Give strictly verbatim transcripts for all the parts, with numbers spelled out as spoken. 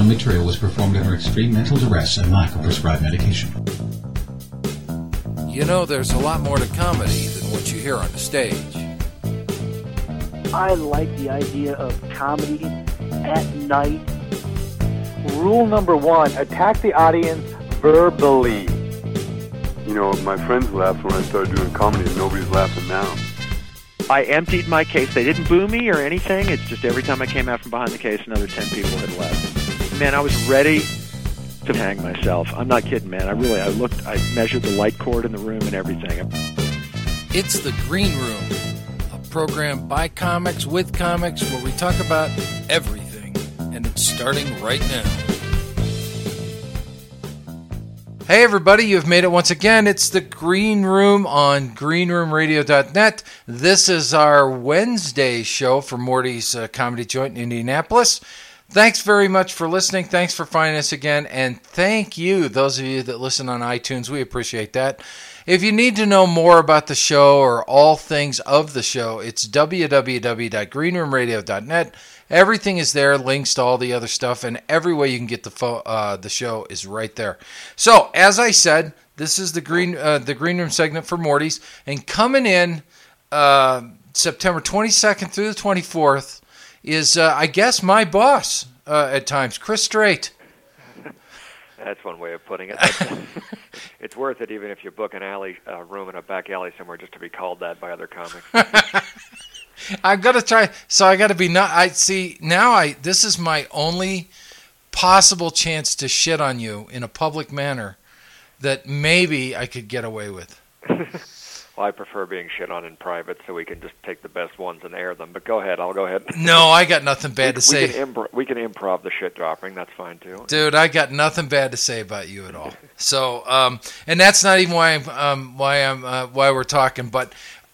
following material was performed under extreme mental duress and lack of prescribed medication. You know, there's a lot more to comedy than what you hear on the stage. I like the idea of comedy at night. Rule number one, attack the audience verbally. You know, my friends laughed when I started doing comedy, and nobody's laughing now. I emptied my case. They didn't boo me or anything. It's just every time I came out from behind the case, another ten people had left. Man, I was ready to hang myself. I'm not kidding, man. I really, I looked, I measured the light cord in the room and everything. It's The Green Room, a program by comics, with comics, where we talk about everything. And it's starting right now. Hey everybody, you've made it once again. It's The Green Room on green room radio dot net. This is our Wednesday show for Morty's uh, Comedy Joint in Indianapolis. Thanks very much for listening. Thanks for finding us again. And thank you, those of you that listen on iTunes. We appreciate that. If you need to know more about the show or all things of the show, it's w w w dot green room radio dot net. Everything is there, links to all the other stuff, and every way you can get the fo- uh, the show is right there. So, as I said, this is the Green uh, the Green Room segment for Morty's, and coming in uh, September twenty-second through the twenty-fourth is, uh, I guess, my boss uh, at times, Chris Strait. That's one way of putting it. It's worth it, even if you book an alley uh, room in a back alley somewhere, just to be called that by other comics. I've got to try. So I got to be not. I see now. I this is my only possible chance to shit on you in a public manner that maybe I could get away with. Well, I prefer being shit on in private, so we can just take the best ones and air them. But go ahead. I'll go ahead. No, I got nothing bad we, to say. We can, impro- we can improv the shit dropping. That's fine too. Dude, I got nothing bad to say about you at all. So, um, and that's not even why I'm um, why I'm uh, why we're talking, but.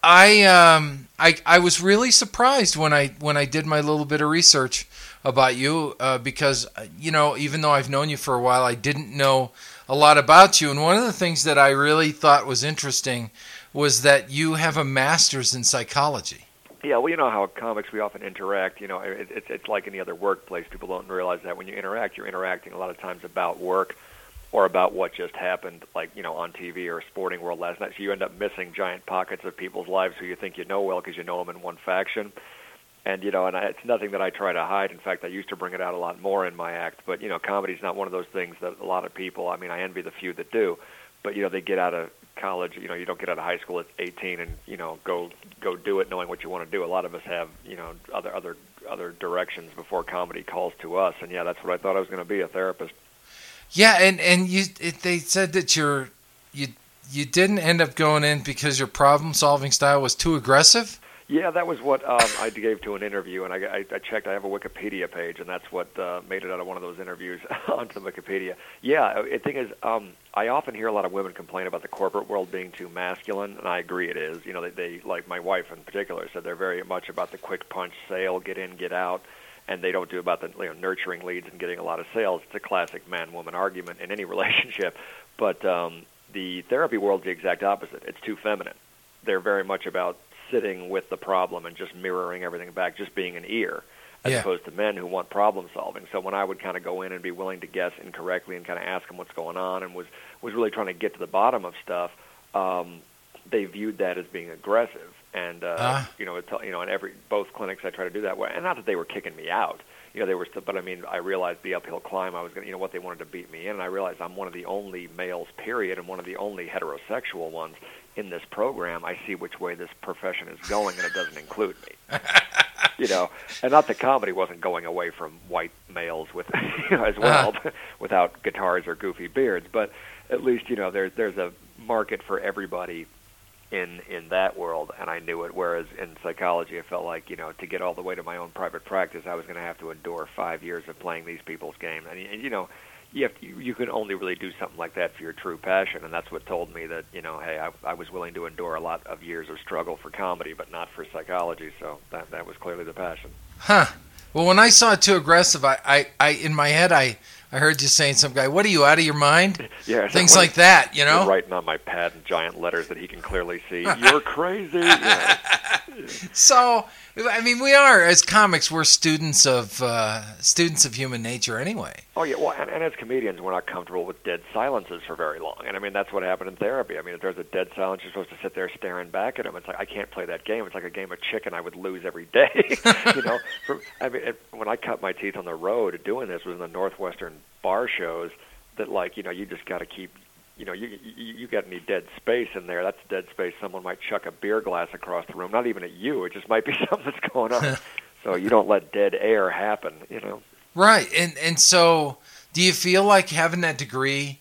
I um I I was really surprised when I when I did my little bit of research about you uh, because you know, even though I've known you for a while, I didn't know a lot about you. And one of the things that I really thought was interesting was that you have a master's in psychology. Yeah, well, you know how comics, we often interact. You know, it, it's it's like any other workplace. People don't realize that when you interact, you're interacting a lot of times about work or about what just happened, like, you know, on T V or a sporting world last night. So you end up missing giant pockets of people's lives who you think you know well because you know them in one faction. And, you know, and I, it's nothing that I try to hide. In fact, I used to bring it out a lot more in my act. But, you know, comedy's not one of those things that a lot of people, I mean, I envy the few that do. But, you know, they get out of college, you know, you don't get out of high school at eighteen and, you know, go go do it knowing what you want to do. A lot of us have, you know, other other other directions before comedy calls to us. And, yeah, that's what I thought I was going to be, a therapist. Yeah, and, and you it, they said that you're, you you didn't end up going in because your problem-solving style was too aggressive? Yeah, that was what um, I gave to an interview, and I, I, I checked. I have a Wikipedia page, and that's what uh, made it out of one of those interviews onto the Wikipedia. Yeah, the thing is, um, I often hear a lot of women complain about the corporate world being too masculine, and I agree it is. You know, they, they like my wife in particular said they're very much about the quick punch sale, get in, get out. And they don't do about the, you know, nurturing leads and getting a lot of sales. It's a classic man-woman argument in any relationship. But um, the therapy world's the exact opposite. It's too feminine. They're very much about sitting with the problem and just mirroring everything back, just being an ear, as yeah. opposed to men who want problem-solving. So when I would kind of go in and be willing to guess incorrectly and kind of ask them what's going on and was, was really trying to get to the bottom of stuff, um, they viewed that as being aggressive. And uh, uh. you know, it's, you know, in every both clinics I try to do that way, and not that they were kicking me out, you know, they were, still, but I mean, I realized the uphill climb. I was going, you know, what they wanted to beat me in, and I realized I'm one of the only males, period, and one of the only heterosexual ones in this program. I see which way this profession is going, and it doesn't include me. You know, and not that comedy wasn't going away from white males with, you know, as well, uh. without guitars or goofy beards, but at least, you know, there's there's a market for everybody in in that world, and I knew it, whereas in psychology I felt like, you know, to get all the way to my own private practice, I was going to have to endure five years of playing these people's game. And, and you know, you, have to, you, you can only really do something like that for your true passion, and that's what told me that, you know, hey, I, I was willing to endure a lot of years of struggle for comedy, but not for psychology, so that that was clearly the passion. Huh. Well, when I saw it too aggressive, I, I, I in my head, I... I heard you saying some guy, what are you, out of your mind? Yeah, things like that, you know? Writing on my pad in giant letters that he can clearly see. You're crazy. Yeah. So, I mean, we are, as comics, we're students of uh, students of human nature anyway. Oh, yeah, well, and, and as comedians, we're not comfortable with dead silences for very long. And, I mean, that's what happened in therapy. I mean, if there's a dead silence, you're supposed to sit there staring back at them. It's like, I can't play that game. It's like a game of chicken I would lose every day. you know, for, I mean, it, when I cut my teeth on the road doing this was in the Northwestern bar shows that, like, you know, you just got to keep, you know, you, you you got any dead space in there, that's dead space. Someone might chuck a beer glass across the room, not even at you. It just might be something that's going on. So you don't let dead air happen, you know. Right. And and so do you feel like having that degree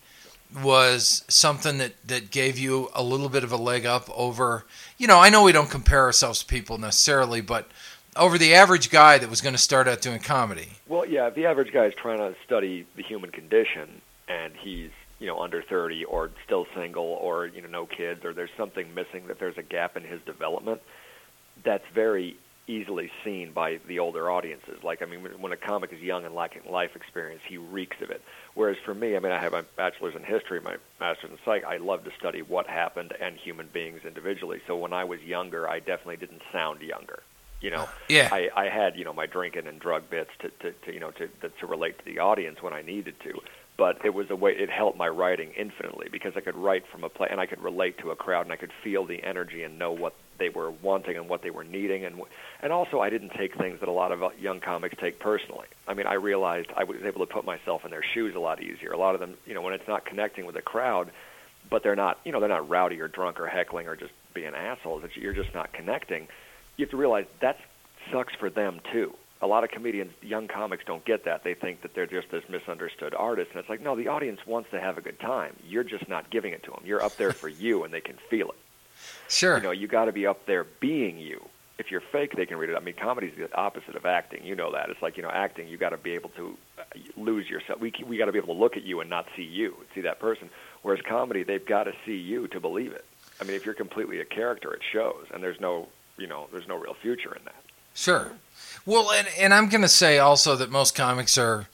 was something that, that gave you a little bit of a leg up over, you know, I know we don't compare ourselves to people necessarily, but over the average guy that was going to start out doing comedy? Well, yeah, if the average guy is trying to study the human condition and he's, you know, under thirty or still single or, you know, no kids or there's something missing, that there's a gap in his development, that's very easily seen by the older audiences. Like, I mean, when a comic is young and lacking life experience, he reeks of it. Whereas for me, I mean, I have my bachelor's in history, my master's in psych. I love to study what happened and human beings individually. So when I was younger, I definitely didn't sound younger. You know, yeah. I, I had, you know, my drinking and drug bits to, to, to you know, to, to relate to the audience when I needed to. But it was a way, it helped my writing infinitely because I could write from a play and I could relate to a crowd and I could feel the energy and know what they were wanting and what they were needing. And and also I didn't take things that a lot of young comics take personally. I mean, I realized I was able to put myself in their shoes a lot easier. A lot of them, you know, when it's not connecting with the crowd, but they're not, you know, they're not rowdy or drunk or heckling or just being assholes, that you're just not connecting, you have to realize that sucks for them too. A lot of comedians, young comics, don't get that. They think that they're just this misunderstood artist. And it's like, no, the audience wants to have a good time. You're just not giving it to them. You're up there for you, and they can feel it. Sure. You know, you got to be up there being you. If you're fake, they can read it. I mean, comedy's the opposite of acting. You know that. It's like, you know, acting, you got to be able to lose yourself. We we got to be able to look at you and not see you, see that person. Whereas comedy, they've got to see you to believe it. I mean, if you're completely a character, it shows, and there's no, you know, there's no real future in that. Sure. Well, and, and I'm going to say also that most comics are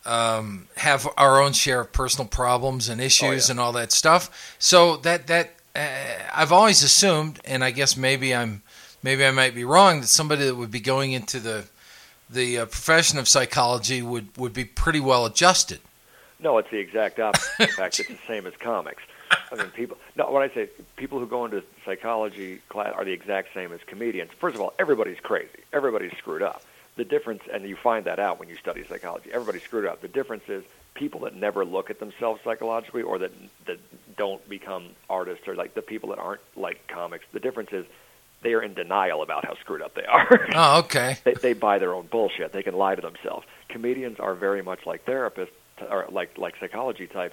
um, have our own share of personal problems and issues Oh, yeah. and all that stuff. So that that uh, I've always assumed, and I guess maybe I'm maybe I might be wrong, that somebody that would be going into the the uh, profession of psychology would, would be pretty well adjusted. No, it's the exact opposite. In fact, it's the same as comics. I mean, people. No, what I say, people who go into psychology class are the exact same as comedians. First of all, everybody's crazy. Everybody's screwed up. The difference, and you find that out when you study psychology. Everybody's screwed up. The difference is people that never look at themselves psychologically, or that that don't become artists, or like the people that aren't like comics. The difference is they are in denial about how screwed up they are. Oh, okay. they, they buy their own bullshit. They can lie to themselves. Comedians are very much like therapists, or like like psychology types.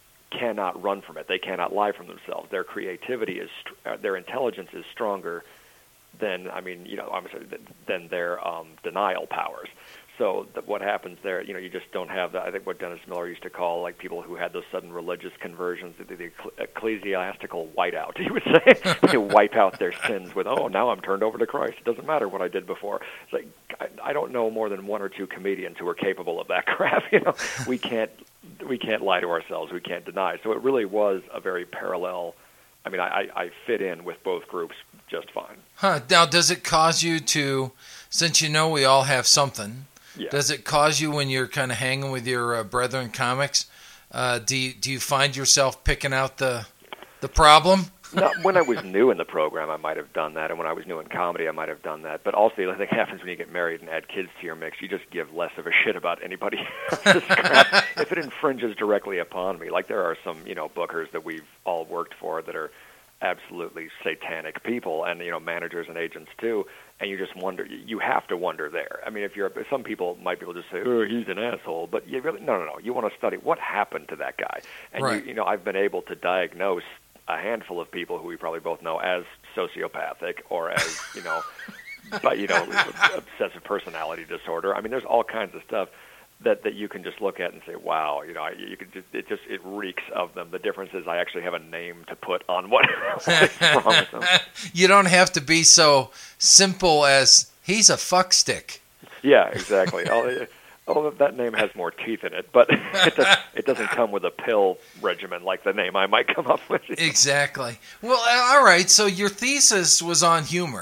Cannot run from it. They cannot lie from themselves. Their creativity is, uh, their intelligence is stronger than, I mean, you know, I'm sorry, than their um, denial powers. So that what happens there, you know, you just don't have that. I think what Dennis Miller used to call like people who had those sudden religious conversions, the, the ecclesiastical whiteout. He would say they wipe out their sins with, oh, now I'm turned over to Christ. It doesn't matter what I did before. It's like I, I don't know more than one or two comedians who are capable of that crap. You know, we can't we can't lie to ourselves. We can't deny. So it really was a very parallel. I mean, I, I fit in with both groups just fine. Huh. Now, does it cause you to, since you know we all have something, Yeah. does it cause you when you're kind of hanging with your uh, brethren comics, uh, do you, do you find yourself picking out the the problem? No, when I was new in the program, I might have done that, and when I was new in comedy, I might have done that. But also, I think it happens when you get married and add kids to your mix. You just give less of a shit about anybody else's crap if it infringes directly upon me. Like there are some, you know, bookers that we've all worked for that are absolutely satanic people, and you know, managers and agents too. And you just wonder. You have to wonder there. I mean, if you're some people might be able to say, "Oh, he's an asshole," but you really no, no, no. You want to study what happened to that guy, and right. you, you know, I've been able to diagnose a handful of people who we probably both know as sociopathic or as, you know, but, you know, obsessive personality disorder. I mean, there's all kinds of stuff that, that you can just look at and say, wow, you know, you could just, it just, it reeks of them. The difference is I actually have a name to put on what, what's wrong with them. You don't have to be so simple as, he's a fuckstick. Yeah, exactly. Oh, Oh, that name has more teeth in it, but it, does, it doesn't come with a pill regimen like the name I might come up with. Exactly. Well, all right, so your thesis was on humor.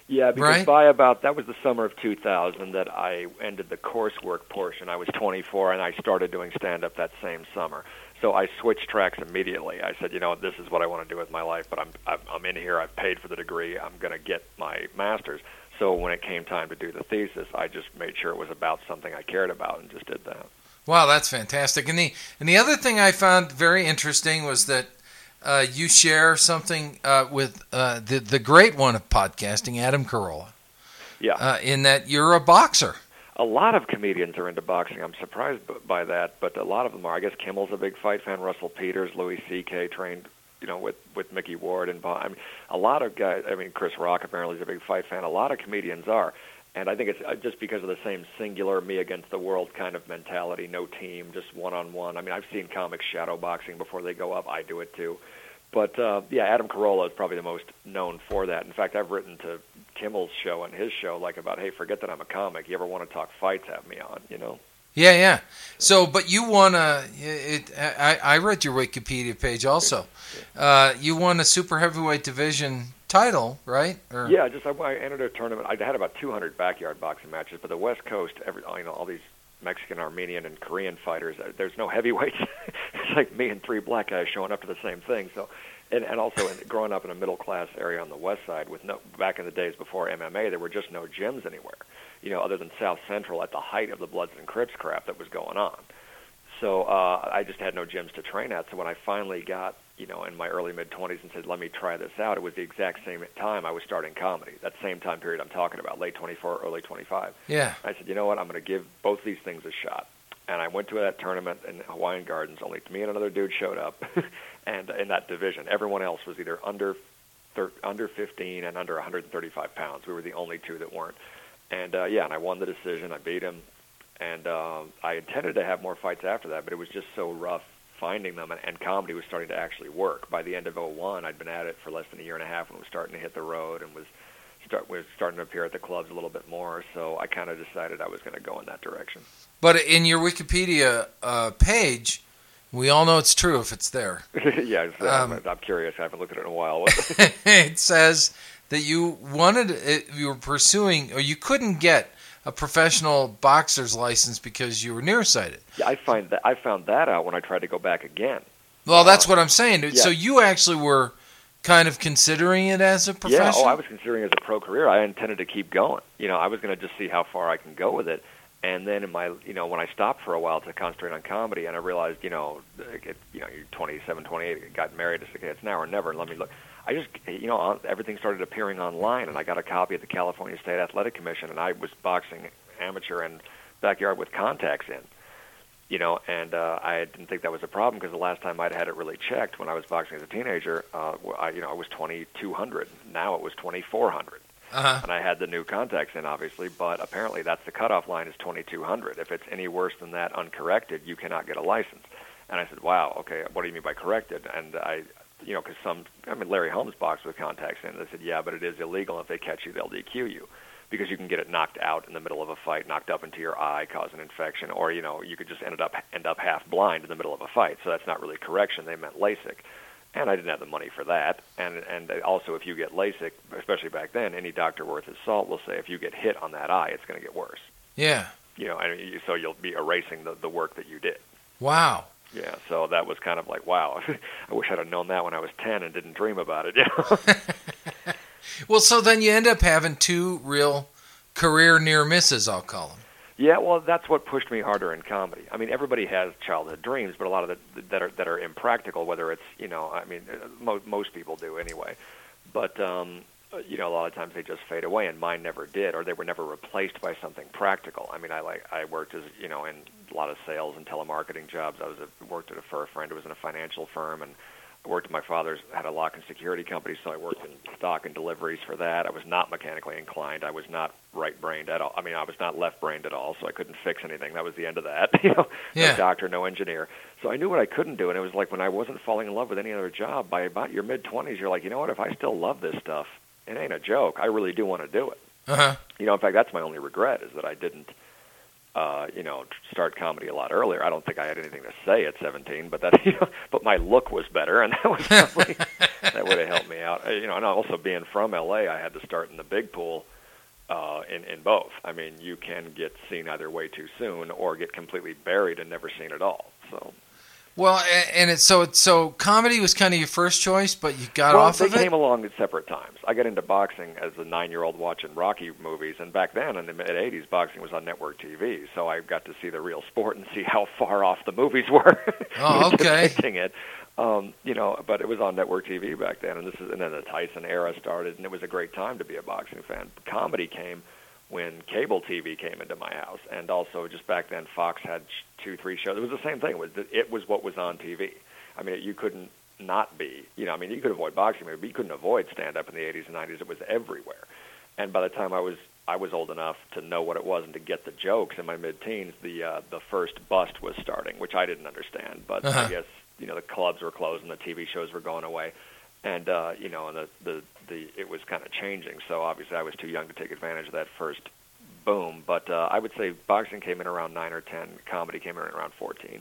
Yeah, because right? by about, that was the summer of two thousand that I ended the coursework portion. I was twenty-four, and I started doing stand-up that same summer. So I switched tracks immediately. I said, you know, this is what I want to do with my life, but I'm I'm, I'm in here. I've paid for the degree. I'm going to get my master's. So when it came time to do the thesis, I just made sure it was about something I cared about and just did that. Wow, that's fantastic. And the and the other thing I found very interesting was that uh, you share something uh, with uh, the the great one of podcasting, Adam Carolla. Yeah. Uh, in that you're a boxer. A lot of comedians are into boxing. I'm surprised b- by that, but a lot of them are. I guess Kimmel's a big fight fan. Russell Peters, Louis C K trained, you know, with with Mickey Ward and Bob. I mean, a lot of guys. I mean, Chris Rock apparently is a big fight fan. A lot of comedians are, and I think it's uh, just because of the same singular me against the world kind of mentality. No team, just one on one. I mean, I've seen comics shadow boxing before they go up. I do it too. But uh, yeah, Adam Carolla is probably the most known for that. In fact, I've written to Kimmel's show and his show like about, hey, forget that I'm a comic. You ever want to talk fights? Have me on, you know? Yeah, yeah. So, but you won a. It, I, I read your Wikipedia page also. Uh, you won a super heavyweight division title, right? Or... Yeah, just I, I entered a tournament. I had about two hundred backyard boxing matches, but the West Coast, every you know, all these Mexican, Armenian, and Korean fighters. There's no heavyweights. It's like me and three black guys showing up to the same thing. So, and, and also in, growing up in a middle class area on the West Side, with no back in the days before M M A, there were just no gyms anywhere. You know, other than South Central at the height of the Bloods and Crips crap that was going on. So uh, I just had no gyms to train at. So when I finally got, you know, in my early mid-twenties and said, let me try this out, it was the exact same time I was starting comedy, that same time period I'm talking about, late twenty-four, early twenty-five. Yeah. I said, you know what, I'm going to give both these things a shot. And I went to that tournament in Hawaiian Gardens. Only me and another dude showed up, and in that division, everyone else was either under thir- under fifteen and under one hundred thirty-five pounds. We were the only two that weren't. And, uh, yeah, and I won the decision. I beat him. And uh, I intended to have more fights after that, but it was just so rough finding them, and, and comedy was starting to actually work. By the end of oh one, I'd been at it for less than a year and a half and was starting to hit the road and was, start, was starting to appear at the clubs a little bit more. So I kind of decided I was going to go in that direction. But in your Wikipedia uh, page, we all know it's true if it's there. yeah, it's, um, I'm, I'm curious. I haven't looked at it in a while. It says that you wanted, it, you were pursuing, or you couldn't get a professional boxer's license because you were nearsighted. Yeah, I find that I found that out when I tried to go back again. Well, that's uh, what I'm saying. Yeah. So you actually were kind of considering it as a profession? Yeah, oh, I was considering it as a pro career. I intended to keep going. You know, I was going to just see how far I can go with it. And then in my, you know, when I stopped for a while to concentrate on comedy, and I realized, you know, it, you know, you're twenty-seven, twenty-eight, got married, it's okay, it's now or never. And let me look. I just, you know, everything started appearing online, and I got a copy at the California State Athletic Commission, and I was boxing amateur and backyard with contacts in, you know, and uh, I didn't think that was a problem because the last time I'd had it really checked when I was boxing as a teenager, uh, I, you know, I was twenty-two hundred. Now it was twenty-four hundred. Uh-huh. And I had the new contacts in, obviously, but apparently that's the cutoff line is twenty-two hundred. If it's any worse than that uncorrected, you cannot get a license. And I said, wow, okay, what do you mean by corrected? And I, you know, because some, I mean, Larry Holmes boxed with contacts in. They said, yeah, but it is illegal. If they catch you, they'll D Q you because you can get it knocked out in the middle of a fight, knocked up into your eye, cause an infection, or, you know, you could just end up end up half blind in the middle of a fight. So that's not really correction. They meant LASIK. And I didn't have the money for that. And and also, if you get LASIK, especially back then, any doctor worth his salt will say if you get hit on that eye, it's going to get worse. Yeah. You know, and you, so you'll be erasing the, the work that you did. Wow. Yeah, so that was kind of like, wow, I wish I'd have known that when I was ten and didn't dream about it. You know? Well, so then you end up having two real career near misses, I'll call them. Yeah, well, that's what pushed me harder in comedy. I mean, everybody has childhood dreams, but a lot of it that are that are impractical. Whether it's, you know, I mean, mo- most people do anyway. But um, you know, a lot of times they just fade away, and mine never did, or they were never replaced by something practical. I mean, I like I worked as you know in a lot of sales and telemarketing jobs. I was a, worked at a for a friend who was in a financial firm, and I worked at my father's had a lock and security company, so I worked in stock and deliveries for that. I was not mechanically inclined. I was not right-brained at all. I mean, I was not left-brained at all, so I couldn't fix anything. That was the end of that. You know, yeah. No doctor, no engineer. So I knew what I couldn't do, and it was like when I wasn't falling in love with any other job. By about your mid-twenties, you're like, you know what? If I still love this stuff, it ain't a joke. I really do want to do it. Uh-huh. You know, in fact, that's my only regret is that I didn't uh, you know, start comedy a lot earlier. I don't think I had anything to say at seventeen, but that, you know, but my look was better, and that was probably that would have helped me out. Uh, You know, and also being from L A, I had to start in the big pool uh, in in both. I mean, you can get seen either way too soon, or get completely buried and never seen at all. So. Well, a- and it's so it's so comedy was kind of your first choice, but you got well, off they of it. came along at separate times. I got into boxing as a nine-year-old watching Rocky movies, and back then in the mid eighties, boxing was on network T V, so I got to see the real sport and see how far off the movies were. Oh, okay. depicting it, um, you know, but it was on network T V back then, and this is and then the Tyson era started, and it was a great time to be a boxing fan. Comedy came when cable T V came into my house, and also just back then Fox had two, three shows. It was the same thing. It was, it was what was on T V. I mean, you couldn't not be, you know, I mean, you could avoid boxing, but you couldn't avoid stand-up in the eighties and nineties. It was everywhere. And by the time I was I was old enough to know what it was and to get the jokes in my mid-teens, the uh, the first bust was starting, which I didn't understand. But Uh-huh. I guess, you know, the clubs were closed and the T V shows were going away. And, uh, you know, and the, the, the it was kind of changing. So obviously I was too young to take advantage of that first boom. But uh, I would say boxing came in around nine or ten. Comedy came in around fourteen.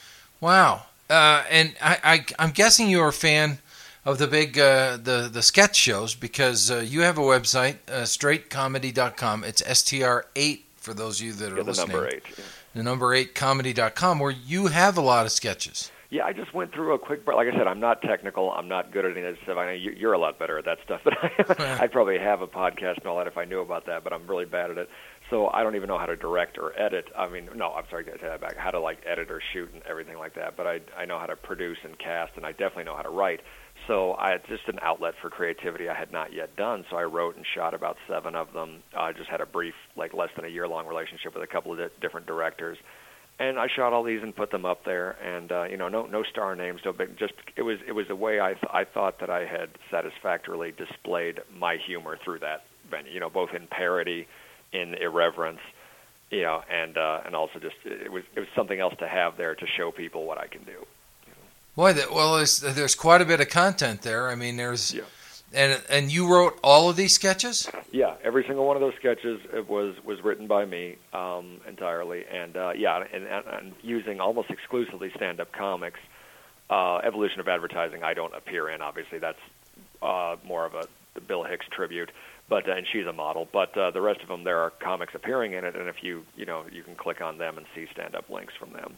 Wow. Uh, and I, I, I'm guessing you're a fan of the big uh, the the sketch shows because uh, you have a website, uh, straight comedy dot com. It's S T R eight for those of you that are Yeah, the listening. number eight. Yeah. The number eight comedy dot com, where you have a lot of sketches. Yeah, I just went through a quick break. Like I said, I'm not technical. I'm not good at any of that stuff. I know you- you're a lot better at that stuff, but I, I'd probably have a podcast and all that if I knew about that, but I'm really bad at it. So I don't even know how to direct or edit. I mean, no, I'm sorry, I take that back. How to, like, edit or shoot and everything like that. But I, I know how to produce and cast, and I definitely know how to write. So I, it's just an outlet for creativity I had not yet done. So I wrote and shot about seven of them. I just had a brief, like, less than a year-long relationship with a couple of di- different directors. And I shot all these and put them up there, and uh, you know, no no star names, no big. Just it was it was a way I th- I thought that I had satisfactorily displayed my humor through that venue. You know, both in parody, in irreverence, you know, and uh, and also just it was it was something else to have there to show people what I can do. Boy, that, well, there's, there's quite a bit of content there. I mean, there's Yeah. and and you wrote all of these sketches. Yeah, every single one of those sketches it was was written by me um, entirely, and uh, yeah, and, and, and using almost exclusively stand-up comics. Uh, Evolution of Advertising, I don't appear in. Obviously, that's uh, more of a the Bill Hicks tribute, but uh, and she's a model. But uh, the rest of them, there are comics appearing in it, and if you you know you can click on them and see stand-up links from them.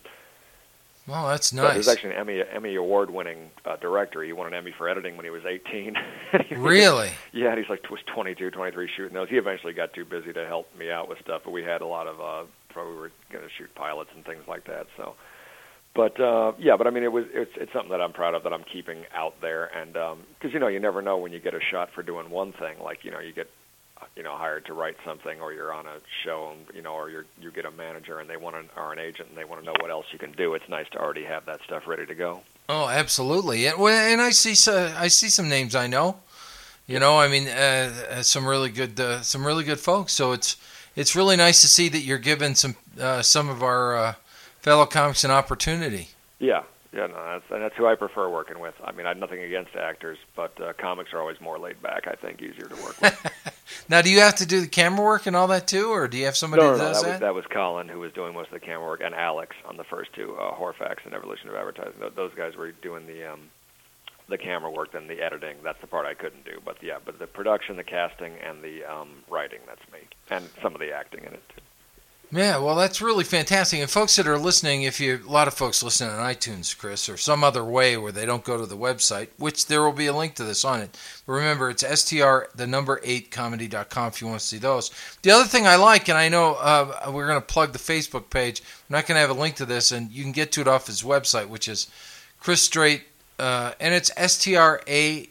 Well, that's But nice. there's actually an Emmy Emmy award-winning uh, director. He won an Emmy for editing when he was eighteen. Really? Yeah, and he's like was twenty-two, twenty-three shooting those. He eventually got too busy to help me out with stuff, but we had a lot of uh, probably we were going to shoot pilots and things like that. So, but uh, yeah, but I mean, it was it's it's something that I'm proud of that I'm keeping out there, and because you know you never know when you get a shot for doing one thing, like you know you get you know hired to write something, or you're on a show, and, you know, or you you get a manager and they want an or an agent and they want to know what else you can do. It's nice to already have that stuff ready to go. Oh, absolutely. And, well, and I see so, I see some names I know. You know, I mean, uh, some really good uh, some really good folks. So it's it's really nice to see that you're giving some uh, some of our uh, fellow comics an opportunity. Yeah, yeah, no, that's and that's who I prefer working with. I mean, I have nothing against actors, but uh, comics are always more laid back. I think easier to work with. Now, do you have to do the camera work and all that too, or do you have somebody no, no, that no, does that was that? that was Colin who was doing most of the camera work, and Alex on the first two, uh, Horfax and Evolution of Advertising. Th- Those guys were doing the um, the camera work, then the editing. That's the part I couldn't do. But yeah, but the production, the casting, and the um, writing, that's me, and some of the acting in it too. Yeah, well, that's really fantastic. And folks that are listening, if you a lot of folks listen on iTunes, Chris, or some other way where they don't go to the website, which there will be a link to this on it. But remember, it's S T R, the number eight comedy dot com if you want to see those. The other thing I like, and I know uh, we're going to plug the Facebook page. I'm not going to have a link to this, and you can get to it off his website, which is Chris Straight, uh, and it's S T R A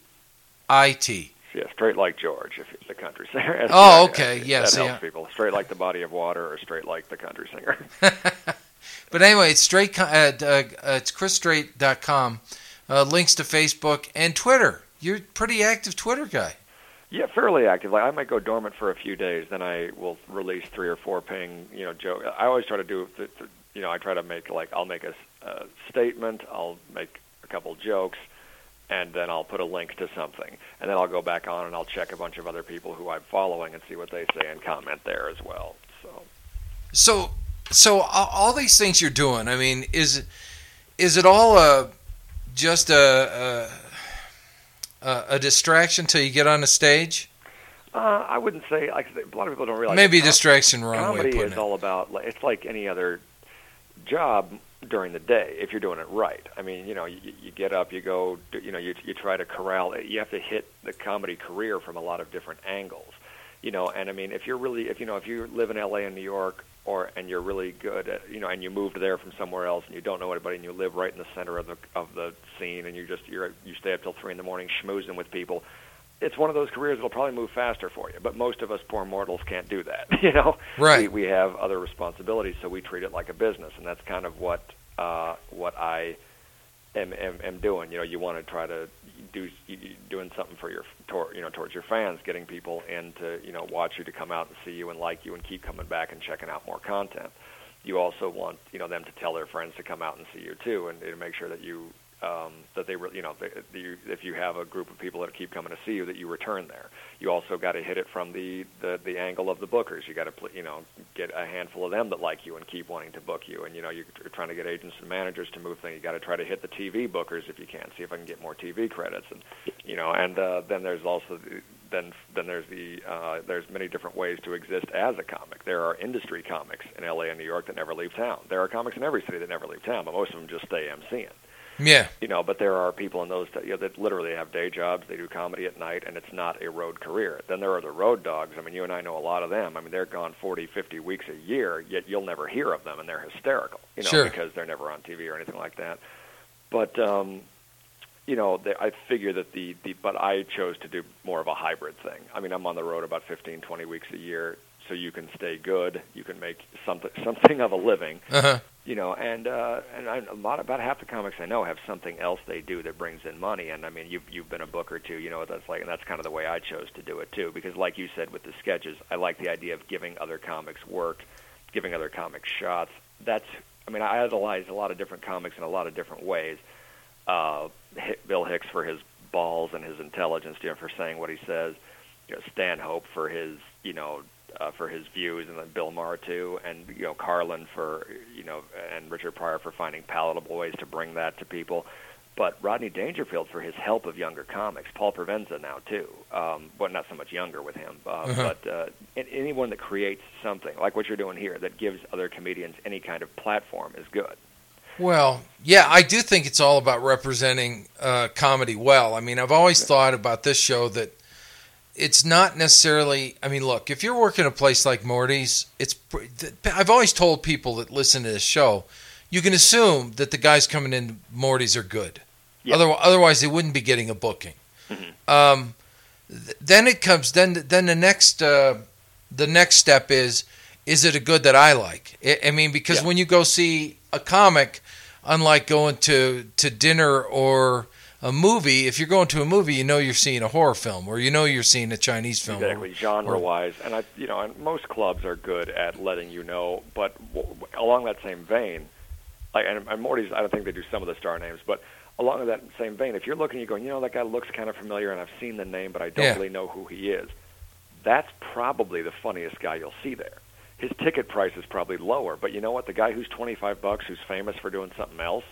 I T. Yeah, straight like George, if it's the country singer. Oh, okay, yeah, That see, helps people. Straight like the body of water, or straight like the country singer. But anyway, it's straight. Uh, uh, it's chris straight dot com. Uh, links to Facebook and Twitter. You're a pretty active Twitter guy. Yeah, fairly active. Like I might go dormant for a few days, then I will release three or four paying, you know, joke. I always try to do, you know, I try to make like I'll make a, a statement, I'll make a couple jokes, and then I'll put a link to something, and then I'll go back on and I'll check a bunch of other people who I'm following and see what they say and comment there as well. So, So, so all, all these things you're doing, I mean, is is it all a just a a, a distraction till you get on the stage? Uh, I wouldn't say. Like, a lot of people don't realize. Maybe com- distraction, wrong way Comedy of putting is it. all about. like, It's like any other job during the day if you're doing it right. I mean, you know, you, you get up, you go, you know, you you try to corral. You have to hit the comedy career from a lot of different angles. You know, and I mean, if you're really, if you know, if you live in L A and New York, or and you're really good at, you know, and you moved there from somewhere else, and you don't know anybody, and you live right in the center of the of the scene, and you just you're you stay up till three in the morning schmoozing with people. It's one of those careers that'll probably move faster for you, but most of us poor mortals can't do that. You know, Right. We, we have other responsibilities, so we treat it like a business, and that's kind of what uh, what I am, am am doing. You know, you want to try to do you, doing something for your tor, you know towards your fans, getting people in to you know watch you, to come out and see you and like you and keep coming back and checking out more content. You also want you know them to tell their friends to come out and see you too, and to make sure that you. Um, that they really, you know, that you, if you have a group of people that keep coming to see you, that you return there. You also got to hit it from the, the, the angle of the bookers. You got to, you know, get a handful of them that like you and keep wanting to book you. And you know, you're trying to get agents and managers to move things. You got to try to hit the T V bookers if you can. See if I can get more T V credits. And you know, and uh, then there's also the, then then there's the uh, there's many different ways to exist as a comic. There are industry comics in L A and New York that never leave town. There are comics in every city that never leave town, but most of them just stay emceeing. Yeah. You know, but there are people in those that, you know, that literally have day jobs. They do comedy at night, and it's not a road career. Then there are the road dogs. I mean, you and I know a lot of them. I mean, they're gone forty, fifty weeks a year, yet you'll never hear of them, and they're hysterical, you know, Sure. because they're never on T V or anything like that. But, um, you know, they, I figure that the, the, but I chose to do more of a hybrid thing. I mean, I'm on the road about fifteen, twenty weeks a year, so you can stay good, you can make something, something of a living. Uh-huh. You know, and uh, and I, a lot about half the comics I know have something else they do that brings in money. And I mean, you've you've been a booker too. You know, that's like, and that's kind of the way I chose to do it too. Because, like you said, with the sketches, I like the idea of giving other comics work, giving other comics shots. That's, I mean, I idolize a lot of different comics in a lot of different ways. Uh, Bill Hicks for his balls and his intelligence, you know, for saying what he says. You know, Stanhope for his, you know. Uh, for his views, and then Bill Maher too, and you know Carlin for you know, and Richard Pryor for finding palatable ways to bring that to people. But Rodney Dangerfield for his help of younger comics. Paul Provenza now too, um, well not so much younger with him, uh, Uh-huh. but uh, anyone that creates something like what you're doing here that gives other comedians any kind of platform is good. Well, yeah, I do think it's all about representing uh, comedy well. I mean, I've always thought about this show that it's not necessarily, I mean, look, if you're working a place like Morty's, it's, I've always told people that listen to this show, you can assume that the guys coming in Morty's are good. Yeah. Otherwise, otherwise, they wouldn't be getting a booking. Mm-hmm. Um, th- then it comes, then then the next uh, the next step is, is it a good that I like? I, I mean, because Yeah. when you go see a comic, unlike going to, to dinner or a movie, if you're going to a movie, you know you're seeing a horror film, or you know you're seeing a Chinese film. Exactly, genre-wise, and I, you know, and most clubs are good at letting you know. But w- along that same vein, like, and, and Morty's, I don't think they do some of the star names, but along that same vein, if you're looking, you're going, you know, that guy looks kind of familiar, and I've seen the name, but I don't Yeah. really know who he is. That's probably the funniest guy you'll see there. His ticket price is probably lower, but you know what? The guy who's twenty-five bucks, who's famous for doing something else,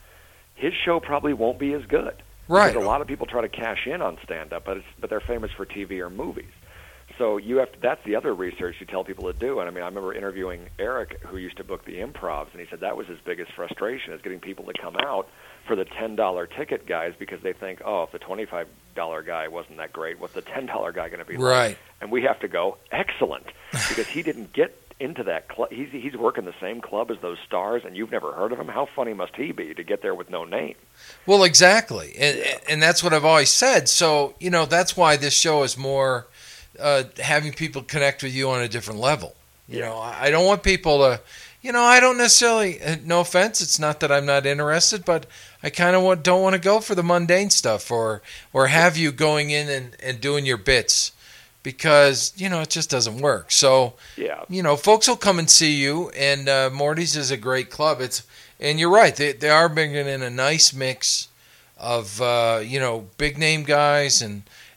his show probably won't be as good. Right. Because a lot of people try to cash in on stand-up, but it's, but they're famous for T V or movies. So you have to, that's the other research you tell people to do. And I mean, I remember interviewing Eric, who used to book the Improvs, and he said that was his biggest frustration, is getting people to come out for the ten dollar ticket guys, because they think, oh, if the twenty-five dollar guy wasn't that great, what's the ten dollar guy going to be like? Right. And we have to go, excellent, because he didn't get into that club. He's, he's working the same club as those stars, and you've never heard of him. How funny must he be to get there with no name? Well, exactly. And, and that's what I've always said. So, you know, that's why this show is more uh, having people connect with you on a different level. You Yeah. know, I I don't want people to, you know, I don't necessarily, uh, no offense, it's not that I'm not interested, but I kind of don't want to go for the mundane stuff, or, or have you going in and, and doing your bits, because, you know, it just doesn't work. So, Yeah. you know, folks will come and see you, and uh, Morty's is a great club. It's, and you're right, they they are bringing in a nice mix of uh, you know, big name guys and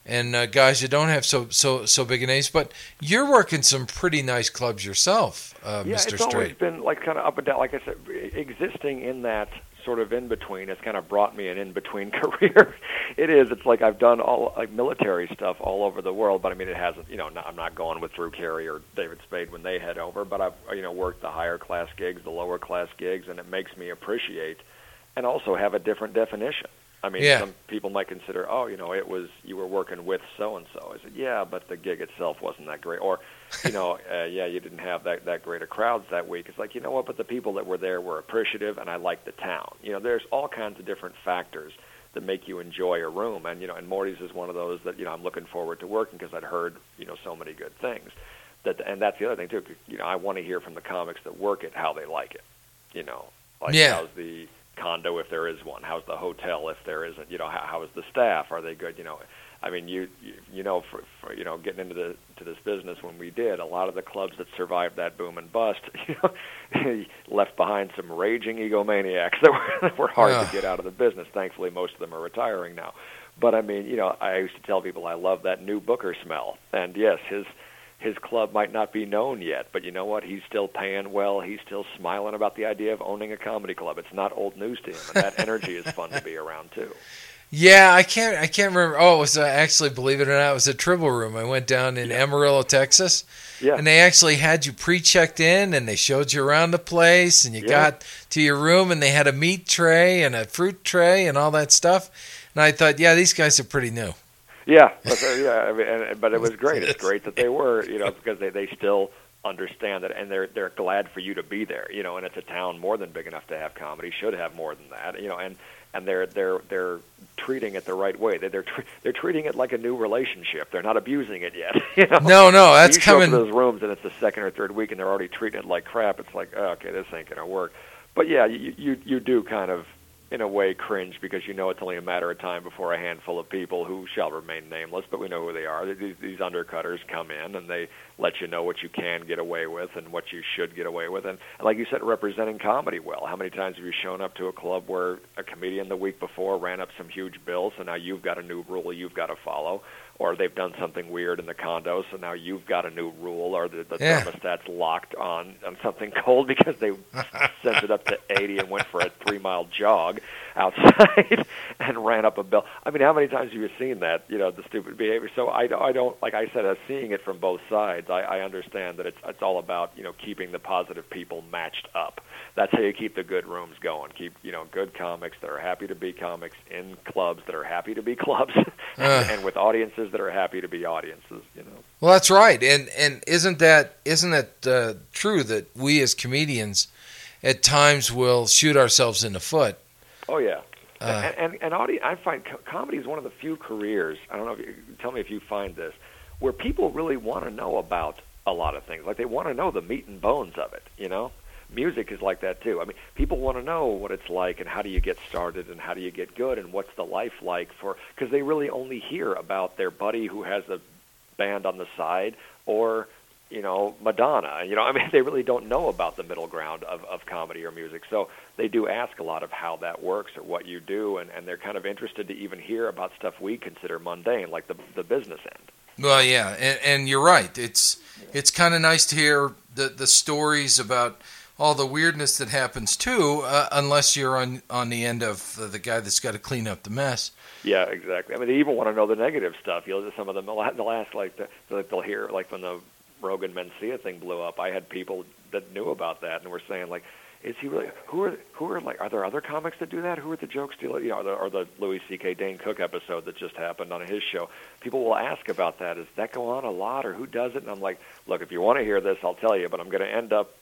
and uh, guys that don't have so so so big a names. But you're working some pretty nice clubs yourself, uh, Yeah, Mister it's always Straight. been like kind of up and down. Like I said, existing in that sort of in between has kind of brought me an in between career. It is. It's like I've done all like military stuff all over the world, but I mean it hasn't. You know, not, I'm not going with Drew Carey or David Spade when they head over, but I've you know worked the higher class gigs, the lower class gigs, and it makes me appreciate and also have a different definition. I mean, Yeah. some people might consider, oh, you know, it was you were working with so and so. I said, yeah, but the gig itself wasn't that great, or, you know, uh, yeah, you didn't have that that great of crowds that week. It's like, you know what? But the people that were there were appreciative, and I liked the town. You know, there's all kinds of different factors that make you enjoy a room, and you know, and Morty's is one of those that you know I'm looking forward to working because I'd heard you know so many good things. That and that's the other thing too. You know, I want to hear from the comics that work it how they like it. You know, like Yeah. how's the condo if there is one? How's the hotel if there isn't? You know, how, how is the staff? Are they good? You know, I mean, you you, you know, for, for you know, getting into the to this business when we did, a lot of the clubs that survived that boom and bust, you know, left behind some raging egomaniacs that were that were hard Ugh. to get out of the business. Thankfully, most of them are retiring now. But I mean, you know, I used to tell people I love that new Booker smell, and yes, his. His club might not be known yet, but you know what? He's still paying well. He's still smiling about the idea of owning a comedy club. It's not old news to him, and that energy is fun to be around too. Yeah, I can't. I can't remember. Oh, it was uh, actually, believe it or not, it was a Tribble Room. I went down in Yeah. Amarillo, Texas, Yeah, and they actually had you pre-checked in, and they showed you around the place, and you Yeah. got to your room, and they had a meat tray and a fruit tray and all that stuff. And I thought, yeah, these guys are pretty new. yeah, but, uh, yeah. I mean, and, but it was great. It's great that they were, you know, because they they still understand that, and they're they're glad for you to be there, you know. And it's a town more than big enough to have comedy. Should have more than that, you know. And and they're they're they're treating it the right way. They, they're tr- they're treating it like a new relationship. They're not abusing it yet. You know? No, no, that's you show up coming. to those rooms and it's the second or third week and they're already treating it like crap. It's like, oh, okay, this ain't gonna work. But yeah, you you you do kind of in a way cringe because you know it's only a matter of time before a handful of people who shall remain nameless, but we know who they are. These, these undercutters come in and they let you know what you can get away with and what you should get away with. And, and like you said, representing comedy well. How many times have you shown up to a club where a comedian the week before ran up some huge bill, so now you've got a new rule you've got to follow? Or they've done something weird in the condo, so now you've got a new rule, or the, the Yeah. thermostat's locked on, on something cold because they sent it up to eighty and went for a three-mile jog outside and ran up a bill. I mean, how many times have you seen that, you know, the stupid behavior? So I, I don't, like I said, uh, seeing it from both sides, I, I understand that it's, it's all about, you know, keeping the positive people matched up. That's how you keep the good rooms going. Keep, you know, good comics that are happy to be comics in clubs that are happy to be clubs and, Uh. and with audiences that are happy to be audiences, you know. Well, that's right, and and isn't that isn't that uh, true that we as comedians at times will shoot ourselves in the foot? Oh yeah, Uh. and and, and audi- I find co- comedy is one of the few careers. I don't know if you tell me if you find this, where people really want to know about a lot of things. Like they want to know the meat and bones of it. You know, music is like that too. I mean, people want to know what it's like and how do you get started and how do you get good and what's the life like for, because they really only hear about their buddy who has a band on the side or, you know, Madonna. You know, I mean, they really don't know about the middle ground of, of comedy or music. So they do ask a lot of how that works or what you do, and, and they're kind of interested to even hear about stuff we consider mundane, like the the business end. Well, yeah, and, and you're right. It's it's kind of nice to hear the the stories about all the weirdness that happens too, uh, unless you're on on the end of the, the guy that's got to clean up the mess. Yeah, exactly. I mean, they even want to know the negative stuff. You know, some of them, the last, like, the, they'll hear, like, when the Rogan Mencia thing blew up, I had people that knew about that and were saying, like, is he really, who are, who are, like, are there other comics that do that? Who are the jokes dealers? You know, or the, or the Louis C K Dane Cook episode that just happened on his show. People will ask about that. Does that go on a lot, or who does it? And I'm like, look, if you want to hear this, I'll tell you, but I'm going to end up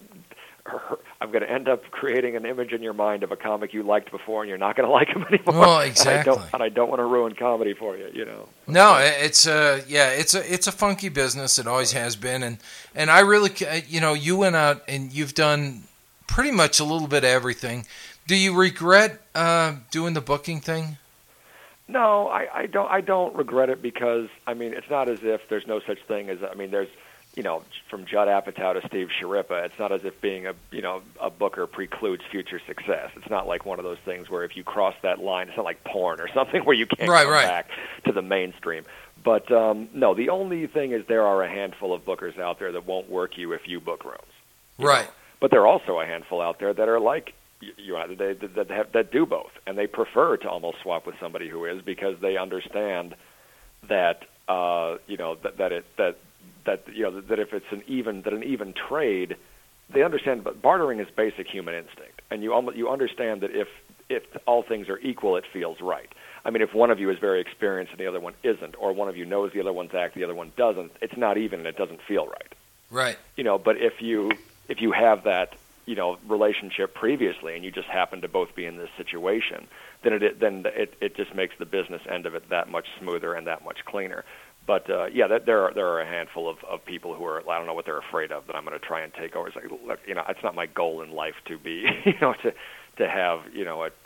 I'm going to end up creating an image in your mind of a comic you liked before, and you're not going to like him anymore. Well, exactly. And I don't, and I don't want to ruin comedy for you, you know. No, it's a yeah, it's a it's a funky business. It always has been, and and I really, you know, you went out and you've done pretty much a little bit of everything. Do you regret uh, doing the booking thing? No, I, I don't. I don't regret it because I mean, it's not as if there's no such thing as I mean, there's you know, from Judd Apatow to Steve Sharippa, it's not as if being a, you know, a booker precludes future success. It's not like one of those things where if you cross that line, it's not like porn or something where you can't right, come right. back to the mainstream. But, um, no, the only thing is there are a handful of bookers out there that won't work you if you book rooms. You Right. know? But there are also a handful out there that are like you, you they, that, have, that do both, and they prefer to almost swap with somebody who is because they understand that, uh, you know, that, that it, that, that you know that if it's an even that an even trade, they understand. But bartering is basic human instinct, and you almost, you understand that if if all things are equal, it feels right. I mean, if one of you is very experienced and the other one isn't, or one of you knows the other one's act, the other one doesn't, it's not even, and it doesn't feel right. Right. You know, but if you if you have that you know relationship previously, and you just happen to both be in this situation, then it then it it just makes the business end of it that much smoother and that much cleaner. But uh, yeah, that, there are there are a handful of, of people who are I don't know what they're afraid of that I'm going to try and take over. It's like, look, you know, it's not my goal in life to be you know to to have you know a,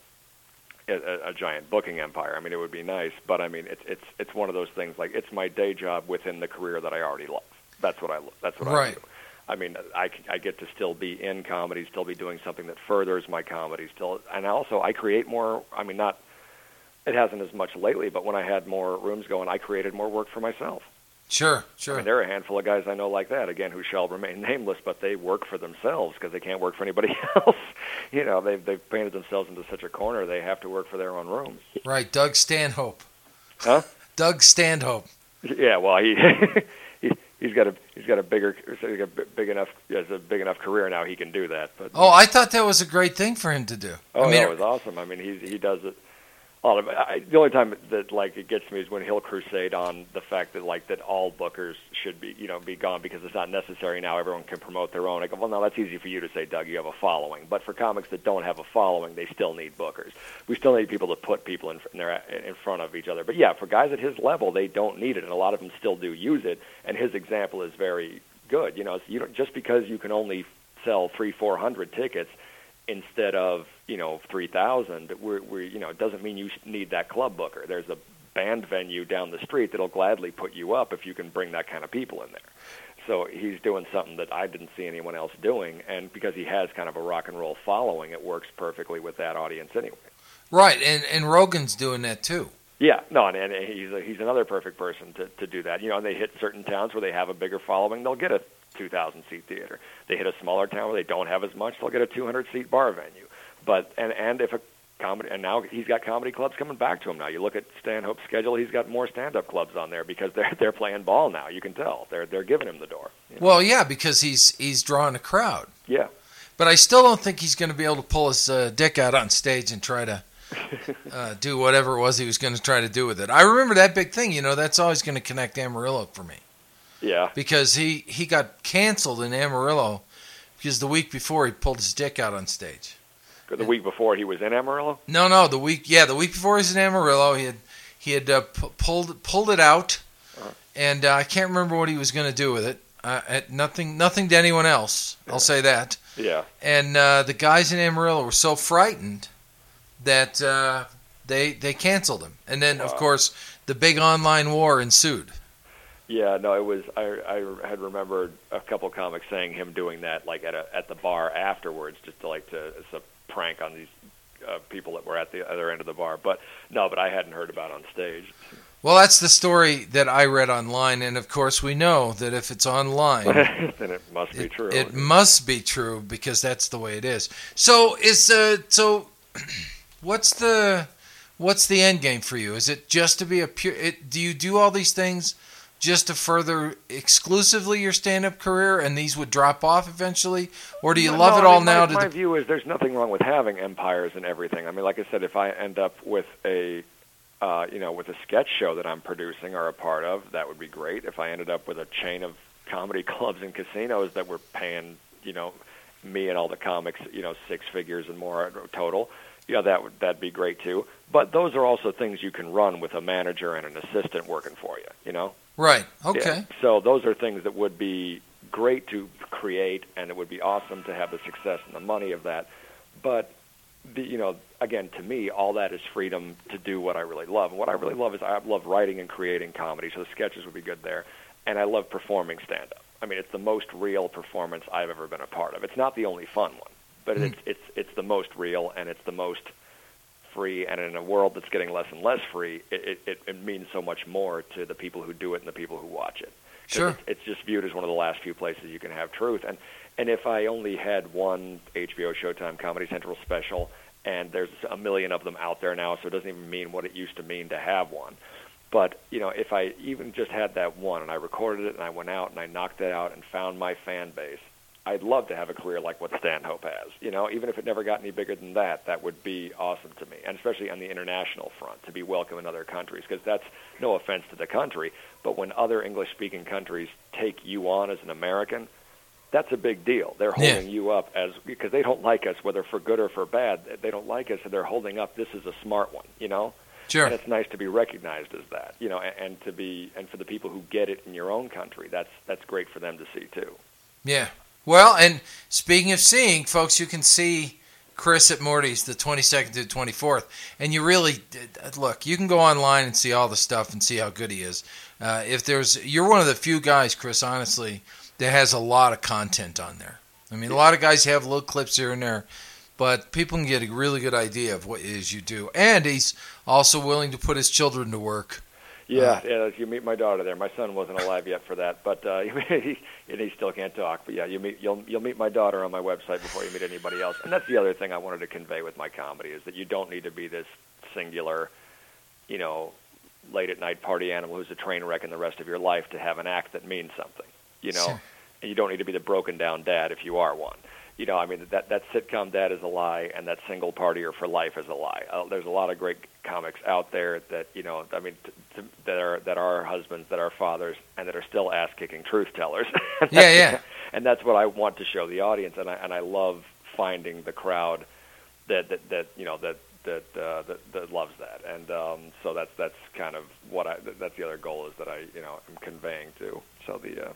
a, a, a giant booking empire. I mean, it would be nice, but I mean, it's it's it's one of those things. Like, it's my day job within the career that I already love. That's what I that's what right. I do. I mean, I, I get to still be in comedy, still be doing something that furthers my comedy, still, and also I create more. I mean, not. It hasn't as much lately, but when I had more rooms going, I created more work for myself. Sure, sure. I mean, there are a handful of guys I know like that, again, who shall remain nameless, but they work for themselves because they can't work for anybody else. You know, they've, they've painted themselves into such a corner, they have to work for their own rooms. Right, Doug Stanhope. Huh? Doug Stanhope. Yeah, well, he, he he's got a he's got a bigger he's got a big enough he has a big enough career now he can do that. But oh, I thought that was a great thing for him to do. Oh, I mean, no, it was awesome. I mean, he he does it. All of it. I, the only time that like it gets me is when he'll crusade on the fact that like that all bookers should be you know be gone because it's not necessary now. Everyone can promote their own. I go, well, no, that's easy for you to say, Doug. You have a following, but for comics that don't have a following, they still need bookers. We still need people to put people in, in, their, in front of each other. But yeah, for guys at his level, they don't need it, and a lot of them still do use it. And his example is very good. You know, so you don't, just because you can only sell three, four hundred tickets instead of you know three thousand, we're, we're you know it doesn't mean you need that club booker. There's a band venue down the street that'll gladly put you up if you can bring that kind of people in there. So he's doing something that I didn't see anyone else doing, and because he has kind of a rock and roll following, it works perfectly with that audience anyway. Right, and and Rogan's doing that too. Yeah, no, and, and he's a, he's another perfect person to to do that. You know, and they hit certain towns where they have a bigger following, they'll get a two thousand seat theater. They hit a smaller town where they don't have as much, they'll get a two hundred seat bar venue. But and and if a comedy and now he's got comedy clubs coming back to him now. You look at Stanhope's schedule; he's got more stand-up clubs on there because they're they're playing ball now. You can tell they're they're giving him the door. You know? Well, yeah, because he's he's drawing a crowd. Yeah, but I still don't think he's going to be able to pull his uh, dick out on stage and try to uh, do whatever it was he was going to try to do with it. I remember that big thing. You know, that's always going to connect Amarillo for me. Yeah, because he he got canceled in Amarillo because the week before he pulled his dick out on stage. The week before he was in Amarillo? No, no, the week yeah, the week before he was in Amarillo, he had he had uh, p- pulled pulled it out, uh-huh. and uh, I can't remember what he was going to do with it. Uh, at nothing, nothing to anyone else. Yeah. I'll say that. Yeah. And uh, the guys in Amarillo were so frightened that uh, they they canceled him, and then wow. of course the big online war ensued. Yeah, no, it was. I, I had remembered a couple comics saying him doing that, like at a at the bar afterwards, just to like to as a prank on these uh, people that were at the other end of the bar. But no, but I hadn't heard about it on stage. Well, that's the story that I read online, and of course we know that if it's online, then it must be it, true. It must be true because that's the way it is. So is uh so what's the what's the end game for you? Is it just to be a pure? It, do you do all these things just to further exclusively your stand-up career, and these would drop off eventually, or do you no, love no, it all I mean, now? My, to my the... view is there's nothing wrong with having empires and everything. I mean, like I said, if I end up with a, uh, you know, with a sketch show that I'm producing or a part of, that would be great. If I ended up with a chain of comedy clubs and casinos that were paying, you know, me and all the comics, you know, six figures and more total, yeah, that would that'd be great too. But those are also things you can run with a manager and an assistant working for you, you know. Right. Okay. Yeah. So those are things that would be great to create, and it would be awesome to have the success and the money of that. But, the, you know, again, to me, all that is freedom to do what I really love. And what I really love is I love writing and creating comedy, so the sketches would be good there. and I love performing stand-up. I mean, it's the most real performance I've ever been a part of. It's not the only fun one, but mm. it's it's it's the most real, and it's the most free. And in a world that's getting less and less free, it it, it means so much more to the people who do it and the people who watch it. Sure, it's, it's just viewed as one of the last few places you can have truth. And and if I only had one H B O Showtime Comedy Central special, and there's a million of them out there now, so it doesn't even mean what it used to mean to have one. But, you know, if I even just had that one and I recorded it and I went out and I knocked it out and found my fan base, I'd love to have a career like what Stanhope has. You know, even if it never got any bigger than that, that would be awesome to me. And especially on the international front, to be welcome in other countries, because that's no offense to the country, but when other English-speaking countries take you on as an American, that's a big deal. They're holding yeah. you up as, because they don't like us, whether for good or for bad. They don't like us, and they're holding up, this is a smart one, you know? Sure. And it's nice to be recognized as that, you know, and, and to be, and for the people who get it in your own country, that's that's great for them to see too. Yeah. Well, and speaking of seeing, folks, you can see Chris at Morty's the twenty-second to the twenty-fourth, and you really look. You can go online and see all the stuff and see how good he is. Uh, if there's, you're one of the few guys, Chris, honestly, that has a lot of content on there. I mean, a lot of guys have little clips here and there. But people can get a really good idea of what it is you do. And he's also willing to put his children to work. Yeah, uh, yeah. You meet my daughter there. My son wasn't alive yet for that, but uh, he, and he still can't talk. But yeah, you meet you'll you'll meet my daughter on my website before you meet anybody else. And that's the other thing I wanted to convey with my comedy is that you don't need to be this singular, you know, late at night party animal who's a train wreck in the rest of your life to have an act that means something. You know, sure. And you don't need to be the broken down dad if you are one. You know, I mean, that that sitcom dad is a lie, and that single partier for life is a lie. Uh, there's a lot of great comics out there that, you know, I mean, t- t- that are that are husbands, that are fathers, and that are still ass-kicking truth tellers. yeah, yeah. And that's what I want to show the audience, and I and I love finding the crowd that that, that you know that that, uh, that that loves that, and um, so that's that's kind of what I that's the other goal is that I you know am conveying to. So the. Uh,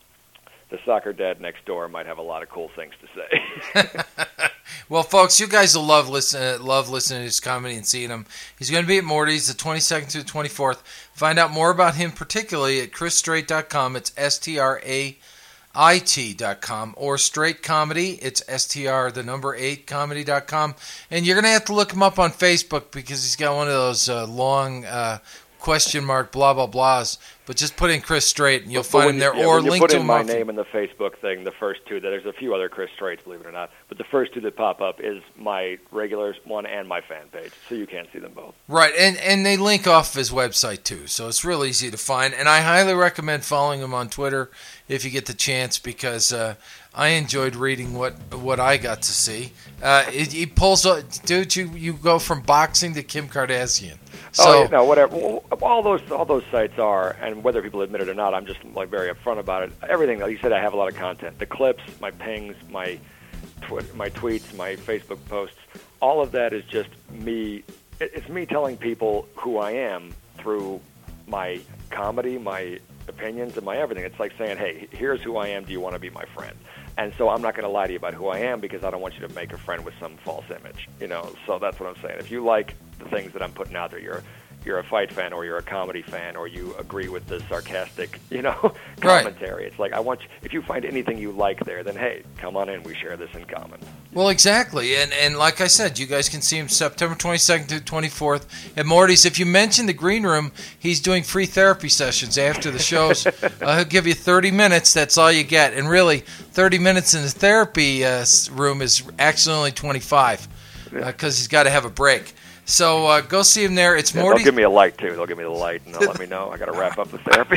The soccer dad next door might have a lot of cool things to say. Well, folks, you guys will love listen, love listening to his comedy and seeing him. He's going to be at Morty's the twenty-second to the twenty-fourth. Find out more about him, particularly at chris straight dot com. It's S T R A I T dot com. Or Straight Comedy. It's S T R, the number eight, comedy dot com. And you're going to have to look him up on Facebook because he's got one of those uh, long uh, question mark blah, blah, blahs. But just put in Chris Straight, and you'll but find him there, you, yeah, or when you link put to in him. my off name in the Facebook thing, the first two, there's a few other Chris Straights, believe it or not, but the first two that pop up is my regular one and my fan page, so you can't see them both. Right, and, and they link off his website, too, so it's real easy to find. And I highly recommend following him on Twitter if you get the chance, because uh, I enjoyed reading what what I got to see. Uh, it, he pulls, dude, you, you go from boxing to Kim Kardashian. So, oh, yeah, no, whatever. All those all those sites are, and whether people admit it or not, I'm just like very upfront about it. Everything, like you said, I have a lot of content. The clips, my pings, my tw- my tweets, my Facebook posts, all of that is just me. It's me telling people who I am through my comedy, my opinions, and my everything. It's like saying, hey, here's who I am. Do you want to be my friend? And so I'm not going to lie to you about who I am because I don't want you to make a friend with some false image, you know. So that's what I'm saying. If you like the things that I'm putting out there, you're you're a fight fan or you're a comedy fan or you agree with the sarcastic, you know, commentary. Right. It's like I want you, if you find anything you like there, then hey, come on in. We share this in common. Well, exactly. And and like I said, you guys can see him September twenty-second to twenty-fourth at Morty's. If you mention the Green Room, he's doing free therapy sessions after the shows. uh, he'll give you thirty minutes. That's all you get. And really, thirty minutes in the therapy uh, room is actually only twenty-five because uh, he's got to have a break. So uh, go see him there. It's yeah, Morty's. They'll give me a light, too. They'll give me the light, and they'll let me know. I got to wrap up the therapy.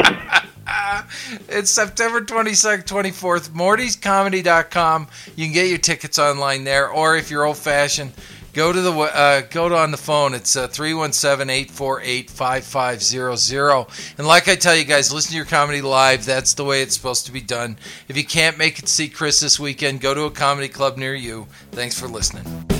It's September twenty-second, twenty-fourth, mortys comedy dot com. You can get your tickets online there, or if you're old-fashioned, go to the uh, go to on the phone. It's uh, three one seven, eight four eight, five five zero zero. And like I tell you guys, listen to your comedy live. That's the way it's supposed to be done. If you can't make it see Chris this weekend, go to a comedy club near you. Thanks for listening.